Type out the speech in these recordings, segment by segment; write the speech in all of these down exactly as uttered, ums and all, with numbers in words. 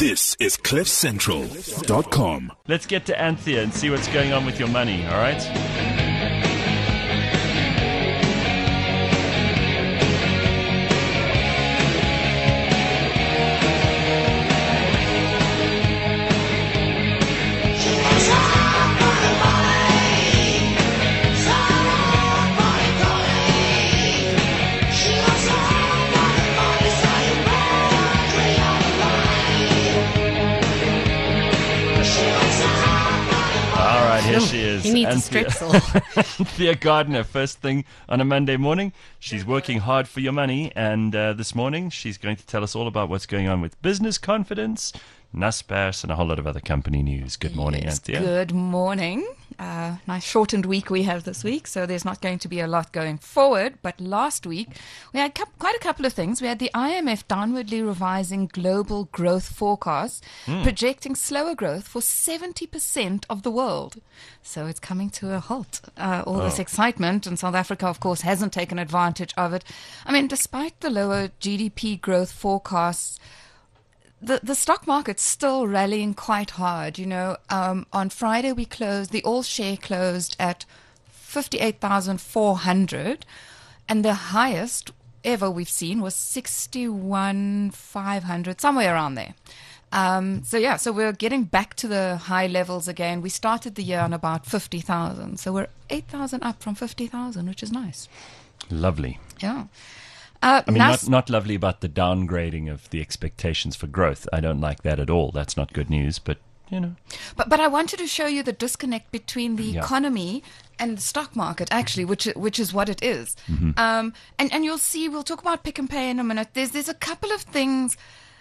This is cliff central dot com. Let's get to Anthea and see what's going on with your money, all right? Here she is. He needs Anthea. a strepsil. Anthea Gardner, first thing on a Monday morning. She's working hard for your money, and uh, this morning she's going to tell us all about what's going on with business confidence, Naspers, and a whole lot of other company news. Good morning, Yes, Anthea. Good morning. Uh, nice shortened week we have this week, so there's not going to be a lot going forward. But last week, we had cu- quite a couple of things. We had the I M F downwardly revising global growth forecasts, Mm. projecting slower growth for seventy percent of the world. So it's coming to a halt. Uh, all this Oh. excitement, and South Africa, of course, hasn't taken advantage of it. I mean, despite the lower G D P growth forecasts, The the stock market's still rallying quite hard. You know, um, on Friday we closed, the all share closed at fifty-eight thousand four hundred, and the highest ever we've seen was sixty-one thousand five hundred, somewhere around there. Um, so yeah, so we're getting back to the high levels again. We started the year on about fifty thousand, so we're eight thousand up from fifty thousand, which is nice. Lovely. Yeah. Uh, I mean, Nas- not, not lovely about the downgrading of the expectations for growth. I don't like that at all. That's not good news, but, you know. But but I wanted to show you the disconnect between the Yeah. economy and the stock market, actually, which which is what it is. Mm-hmm. Um, and and you'll see. We'll talk about Pick and Pay in a minute. There's there's a couple of things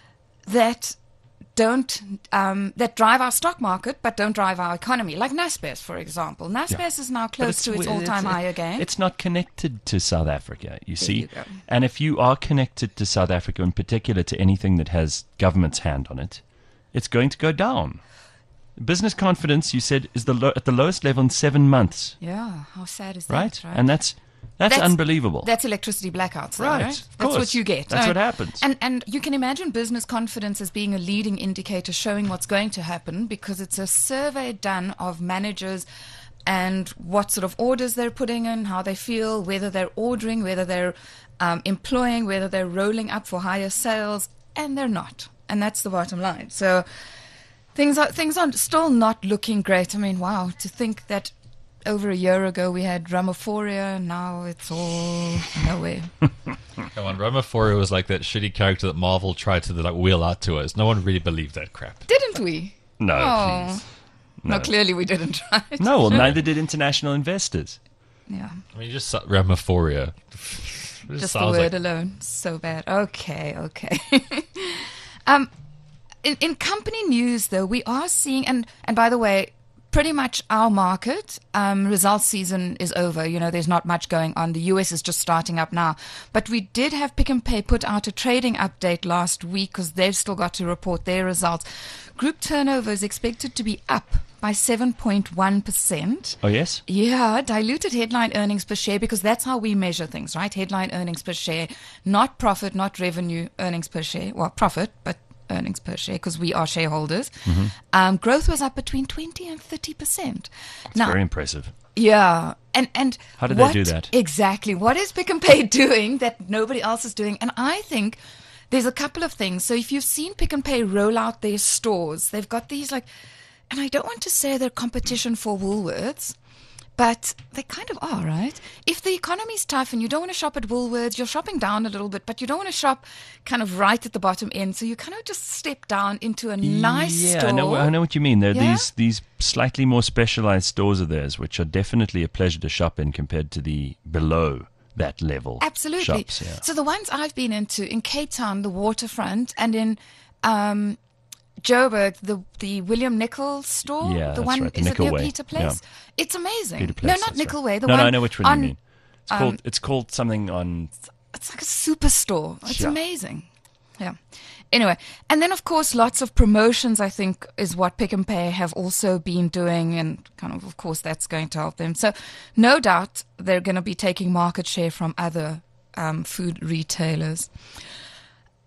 that don't um, that drive our stock market, but don't drive our economy. Like Naspers, for example. Naspers is now But close to its weird. all-time It's- high again. It's not connected to South Africa, you see. you go. And if you are connected to South Africa, in particular to anything that has government's hand on it, it's going to go down. Business confidence, you said, is the lo- at the lowest level in seven months, Yeah, how sad is right? that? Right. And that's that's, That's- unbelievable. That's electricity blackouts, though, Right, right? of That's course. what you get. That's Uh, what happens. And and you can imagine business confidence as being a leading indicator showing what's going to happen, because it's a survey done of managers and what sort of orders they're putting in, how they feel, whether they're ordering, whether they're um, employing, whether they're rolling up for higher sales, and they're not. And that's the bottom line. So things are things are still not looking great. I mean, wow, to think that over a year ago we had Ramaphoria, now it's all nowhere. Come on, Ramaphoria was like that shitty character that Marvel tried to like wheel out to us. No one really believed that crap. Didn't we? no, Oh. please. No, clearly we didn't, right? No, well, neither did international investors. Yeah, I mean, you just saw Ramaphoria. It just the sounds word like- alone. So bad. Okay, okay. um, in, in company news, though, we are seeing, and, and by the way, pretty much our market, um, results season is over. You know, there's not much going on. The U S is just starting up now. But we did have Pick and Pay put out a trading update last week because they've still got to report their results. Group turnover is expected to be up by seven point one percent. Oh, yes? Yeah, diluted headline earnings per share, because that's how we measure things, right? Headline earnings per share, not profit, not revenue earnings per share. Well, profit, but earnings per share, because we are shareholders. Mm-hmm. Um, growth was up between twenty and thirty percent. It's Now, very impressive. yeah. And, and How did they what- do that? Exactly. What is Pick and Pay doing that nobody else is doing? And I think there's a couple of things. So if you've seen Pick and Pay roll out their stores, they've got these like, and I don't want to say they're competition for Woolworths, but they kind of are, right? If the economy's tough and you don't want to shop at Woolworths, you're shopping down a little bit, but you don't want to shop kind of right at the bottom end. So you kind of just step down into a nice yeah, store. I know, I know what you mean. There are Yeah? these, these slightly more specialized stores of theirs, which are definitely a pleasure to shop in compared to the below that level Absolutely. shops. Yeah. So the ones I've been into in Cape Town, the waterfront, and in um, Joburg, the the William Nicol store, Yeah, the that's one right, the is Nicol it near Way. Peter Place? It's amazing. Peter Place, no, not that's Nicol right. Way. The no, one no, I know which one on, you mean. It's um, called it's called something on. It's like a superstore. It's Yeah. amazing. Yeah. Anyway, and then of course lots of promotions, I think, is what Pick and Pay have also been doing, and kind of of course that's going to help them. So no doubt they're going to be taking market share from other um, food retailers.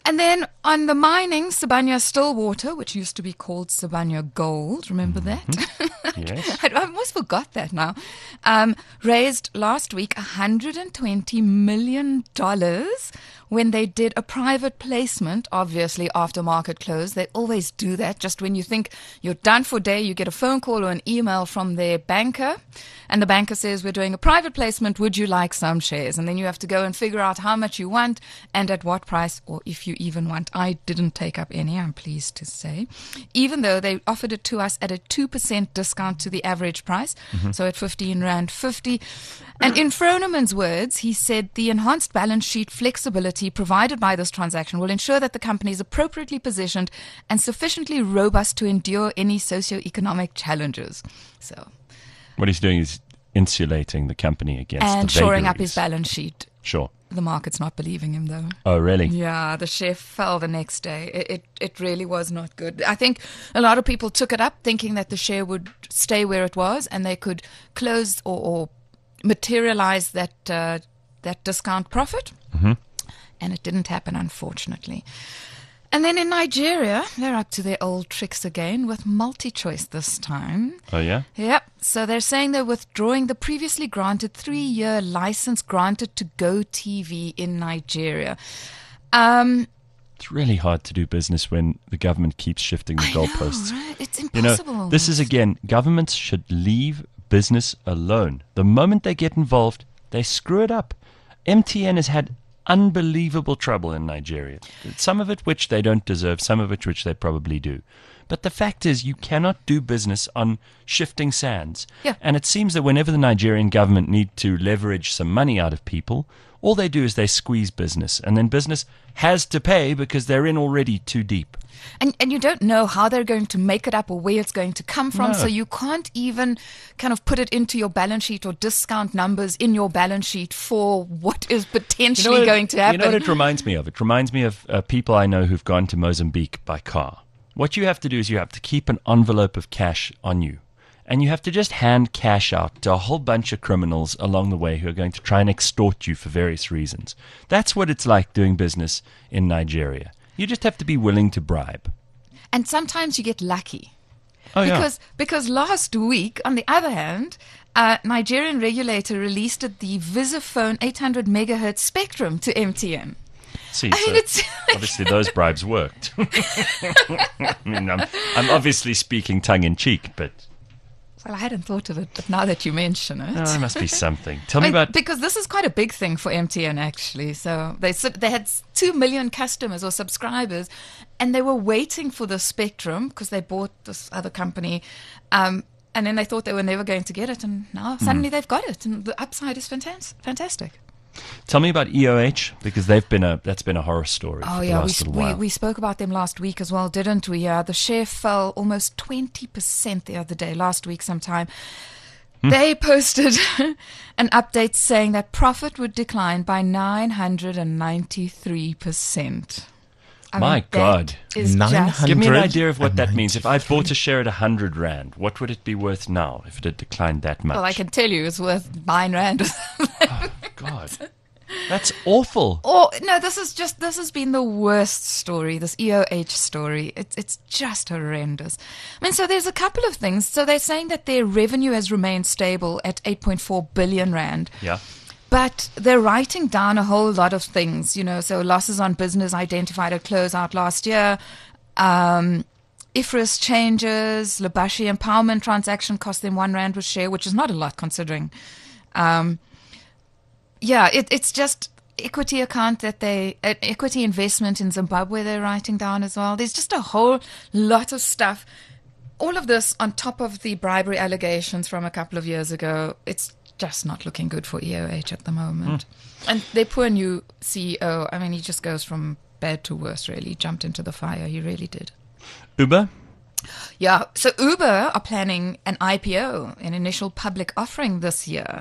And then on the mining, Sibanye Stillwater, which used to be called Sibanye Gold, remember that? Yes. I I almost forgot that now. Um, raised last week one hundred twenty million dollars when they did a private placement, obviously after market close. They always do that. Just when you think you're done for day, you get a phone call or an email from their banker, and the banker says, we're doing a private placement, would you like some shares? And then you have to go and figure out how much you want and at what price, or if you even want. I didn't take up any, I'm pleased to say, even though they offered it to us at a two percent discount to the average price, mm-hmm. so at fifteen rand fifty. And in Froneman's words, he said the enhanced balance sheet flexibility provided by this transaction will ensure that the company is appropriately positioned and sufficiently robust to endure any socio-economic challenges. So, what he's doing is insulating the company against and the shoring up vagaries. his balance sheet. Sure. The market's not believing him, though. Oh, really? Yeah, the share fell the next day. It, it it really was not good. I think a lot of people took it up thinking that the share would stay where it was and they could close or, or materialize that uh, that discount profit. Mm-hmm. And it didn't happen, unfortunately. And then in Nigeria, they're up to their old tricks again with multi-choice this time. Oh, yeah? Yep. So they're saying they're withdrawing the previously granted three-year license granted to Go T V in Nigeria. Um, It's really hard to do business when the government keeps shifting the I know, goalposts. right? It's You know, impossible. this is, again, governments should leave business alone. The moment they get involved, they screw it up. M T N has had unbelievable trouble in Nigeria. Some of it which they don't deserve, some of it which they probably do. But the fact is, you cannot do business on shifting sands. Yeah. And it seems that whenever the Nigerian government need to leverage some money out of people, all they do is they squeeze business. And then business has to pay because they're in already too deep. And and you don't know how they're going to make it up or where it's going to come from. No. So you can't even kind of put it into your balance sheet or discount numbers in your balance sheet for what is potentially what- going to happen. You know what it reminds me of? It reminds me of uh, people I know who've gone to Mozambique by car. What you have to do is you have to keep an envelope of cash on you. And you have to just hand cash out to a whole bunch of criminals along the way who are going to try and extort you for various reasons. That's what it's like doing business in Nigeria. You just have to be willing to bribe. And sometimes you get lucky. Oh, yeah. Because because last week, on the other hand, a Nigerian regulator released the Visiphone eight hundred megahertz spectrum to M T N. See, I so mean, it's obviously those bribes worked. I mean, I'm, I'm obviously speaking tongue-in-cheek, but well, I hadn't thought of it, but now that you mention it. no, there must be something. Tell I me mean, about... because this is quite a big thing for M T N, actually. So they s- they had two million customers or subscribers, and they were waiting for the spectrum because they bought this other company, um, and then they thought they were never going to get it, and now suddenly they've got it, and the upside is fantas- fantastic. Tell me about E O H, because they've been a that's been a horror story Oh for the yeah, we, last s- little we while. we spoke about them last week as well, didn't we? Uh, the share fell almost twenty percent the other day, last week sometime. Hmm. They posted an update saying that profit would decline by nine hundred ninety-three percent. My God. Is nine just, hundred Give me an idea of what that ninety-three. means. If I bought a share at one hundred rand, what would it be worth now if it had declined that much? well, I can tell you it's worth nine rand. God, that's awful. Oh no, this is just this has been the worst story. This E O H story. It's it's just horrendous. I mean, so there's a couple of things. So they're saying that their revenue has remained stable at eight point four billion rand. Yeah. But they're writing down a whole lot of things, you know, so losses on business identified at closeout last year, um, I F R S changes, Labashi empowerment transaction cost them one rand per share, which is not a lot considering. Um, yeah, it, it's just equity account that they, uh, equity investment in Zimbabwe they're writing down as well. There's just a whole lot of stuff. All of this on top of the bribery allegations from a couple of years ago. It's just not looking good for E O H at the moment. Mm. And their poor new C E O, I mean, he just goes from bad to worse, really. He jumped into the fire. He really did. Uber? Yeah. So Uber are planning an I P O, an initial public offering this year.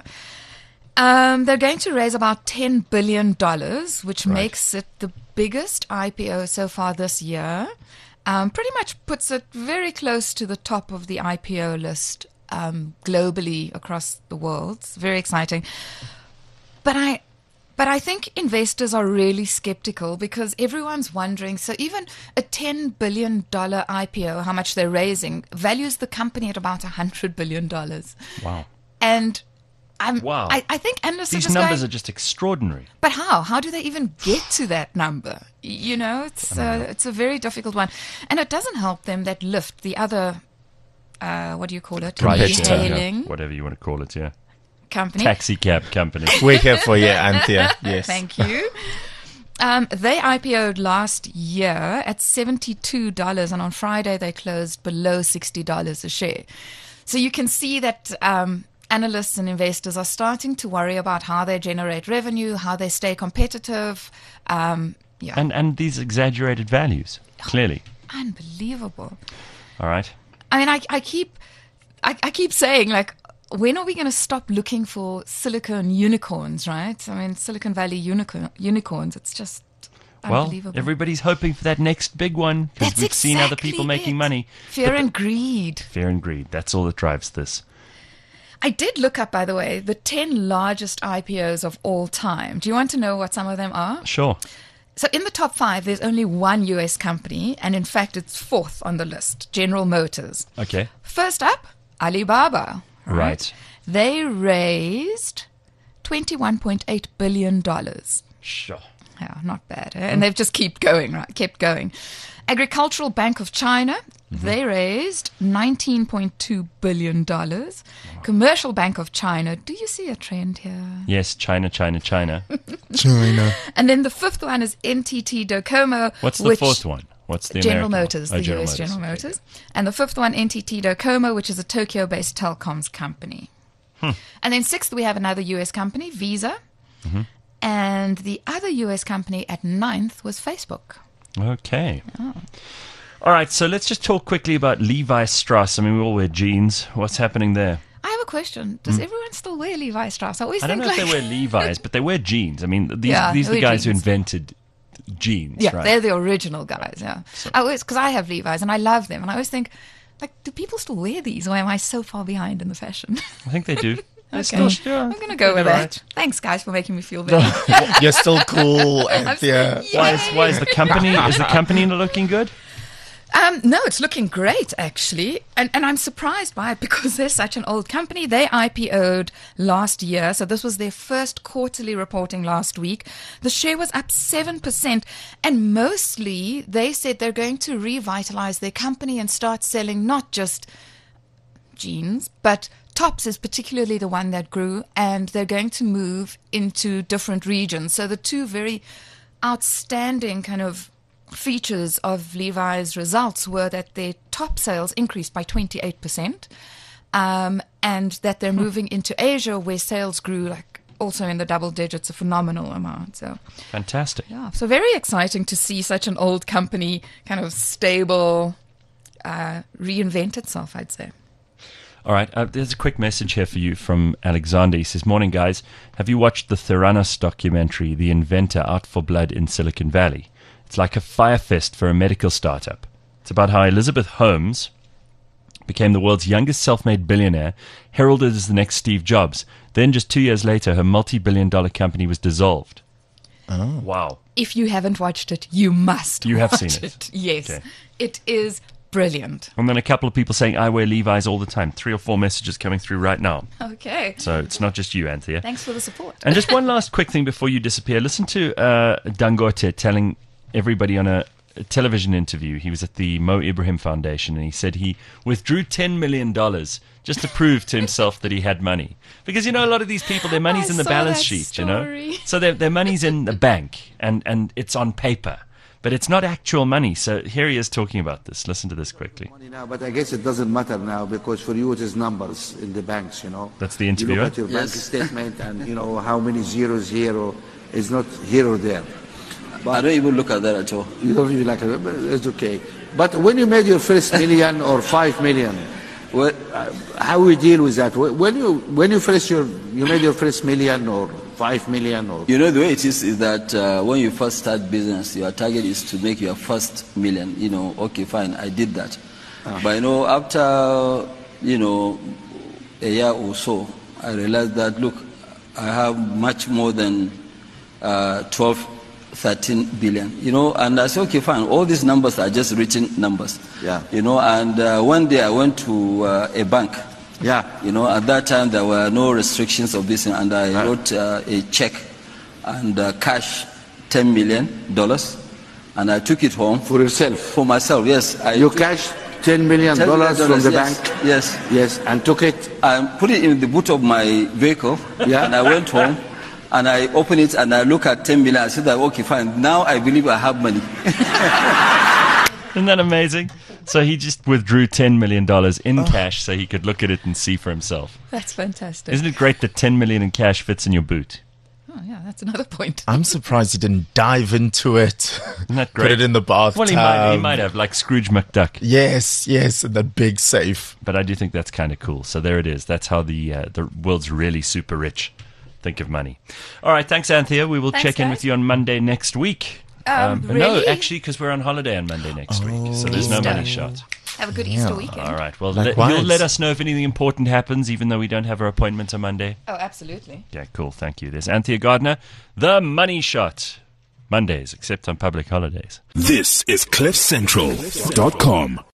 Um, they're going to raise about ten billion dollars, which Right. makes it the biggest I P O so far this year. Um, pretty much puts it very close to the top of the I P O list um, globally across the world. It's very exciting. But I, But I think investors are really skeptical because everyone's wondering. So even a ten billion dollars I P O, how much they're raising, values the company at about one hundred billion dollars. Wow. And I'm, Wow. I, I think analysts These are just numbers going, are just extraordinary. but how? How do they even get to that number? You know, it's uh, it's a very difficult one. And it doesn't help them that Lyft, the other, uh, what do you call it? Competitor. E-hailing Whatever you want to call it, yeah. company. Taxi cab company. We're here for you, Anthea. Yes. Thank you. Um, they I P O'd last year at seventy-two dollars, and on Friday they closed below sixty dollars a share. So you can see that um, analysts and investors are starting to worry about how they generate revenue, how they stay competitive. Um, yeah, And and these exaggerated values, clearly. unbelievable. All right. I mean, I, I keep, I, I keep saying, like, when are we going to stop looking for silicon unicorns, right? I mean, Silicon Valley unicorn, unicorns, it's just Well, unbelievable. everybody's hoping for that next big one because That's we've seen other exactly people making it. money. Fear But and greed. Fear and greed. That's all that drives this. I did look up, by the way, the ten largest I P Os of all time. Do you want to know what some of them are? Sure. So in the top five, there's only one U S company, and in fact, it's fourth on the list, General Motors. Okay. First up, Alibaba. Right. They raised twenty-one point eight billion dollars. Sure. Yeah, not bad. Eh? And they've just kept going, right? Kept going. Agricultural Bank of China, Mm-hmm. they raised nineteen point two billion dollars. Commercial Bank of China, do you see a trend here? Yes, China, China, China. China. And then the fifth one is N T T Docomo. What's the which, fourth one? What's the General American Motors, one? the Oh, U S General Okay. Motors. And the fifth one, N T T Docomo, which is a Tokyo-based telecoms company. Hmm. And then sixth, we have another U S company, Visa. Mm-hmm. And the other U S company at ninth was Facebook. Okay. All right, so let's just talk quickly about Levi Strauss. I mean, we all wear jeans. What's happening there? I have a question. Does everyone still wear Levi Strauss? I always Hmm. I don't think know if like, they wear Levi's, but they wear jeans. I mean, these Yeah, these are they the wear guys who jeans. invented jeans, yeah, right? they're the original guys. Yeah, I always because I have Levi's and I love them, and I always think, like, do people still wear these, or am I so far behind in the fashion? I think they do. They're Okay. still- yeah, I'm gonna go they're with all that. right. Thanks, guys, for making me feel better. You're still cool, I'm Anthea. so- Why is, why is the company is the company not looking good? Um, no, it's looking great, actually. And, and I'm surprised by it because they're such an old company. They I P O'd last year, so this was their first quarterly reporting last week. The share was up seven percent, and mostly they said they're going to revitalize their company and start selling not just jeans, but tops is particularly the one that grew, and they're going to move into different regions. So the two very outstanding kind of features of Levi's results were that their top sales increased by twenty-eight percent, um, and that they're moving into Asia where sales grew like also in the double digits, a phenomenal amount. So Fantastic. yeah, so very exciting to see such an old company kind of stable, uh, reinvent itself, I'd say. All right, uh, there's a quick message here for you from Alexander. He says, "Morning, guys. Have you watched the Theranos documentary, The Inventor Out for Blood in Silicon Valley? It's like a fire fest for a medical startup. It's about how Elizabeth Holmes became the world's youngest self-made billionaire, heralded as the next Steve Jobs. Then just two years later, her multi-billion dollar company was dissolved." Oh. Wow. If you haven't watched it, you must. You have watch seen it. Yes, Okay. it is brilliant. And then a couple of people saying, "I wear Levi's all the time." Three or four messages coming through right now. Okay, So it's not just you, Anthea. thanks for the support. And just one last quick thing before you disappear. Listen to uh, Dangote telling everybody on a, a television interview. He was at the Mo Ibrahim Foundation, and he said he withdrew ten million dollars just to prove to himself that he had money. Because, you know, a lot of these people, their money's I in the saw balance that sheet, you know. story. So their, their money's in the bank, and, and it's on paper. But it's not actual money. So here he is talking about this. Listen to this quickly. Money now, but I guess it doesn't matter now because for you it is numbers in the banks, you know. That's the You interviewer? look at your bank statement and you know how many zeros here or it's not here or there. I don't even look at that at all. You don't really like it, but it's okay. But when you made your first million or five million, Well, uh, how we deal with that? When you when you first your you made your first million or five million or you know, the way it is is that uh, when you first start business, your target is to make your first million. You know, okay, fine, I did that. But you know, after you know a year or so, I realized that look, I have much more than uh, twelve, thirteen billion. You know, and I said, okay, fine. All these numbers are just written numbers. Yeah. You know, and uh, one day I went to uh, a bank. Yeah. You know, at that time there were no restrictions of this, and I Right. wrote uh, a check and uh, cash ten million dollars, and I took it home For yourself. for myself. Yes, I You took cashed ten million $10 million dollars from the yes, bank. Yes. Yes, and took it. I put it in the boot of my vehicle, Yeah. and I went home, and I opened it, and I look at ten million. I said, that, okay, fine. Now I believe I have money. Isn't that amazing? So he just withdrew ten million dollars in cash so he could look at it and see for himself. That's fantastic. Isn't it great that ten million dollars in cash fits in your boot? Oh, yeah, that's another point. I'm surprised he didn't dive into it. Isn't that Put great? it in the bathtub. Well, he might, he might have, like Scrooge McDuck. Yes, yes, in that big safe. But I do think that's kind of cool. So there it is. That's how the uh, the world's really super rich. Think of money. All right, thanks, Anthea. We will Thanks, check in guys. with you on Monday next week. Um, No, really? actually, because we're on holiday on Monday next week. So there's no Easter. money shot. Have a good Easter weekend. All right. Well, let, Likewise. you'll let us know if anything important happens, even though we don't have our appointment on Monday. Oh, absolutely. Yeah, cool. Thank you. There's Anthea Gardner. The Money Shot. Mondays, except on public holidays. This is cliff central dot com.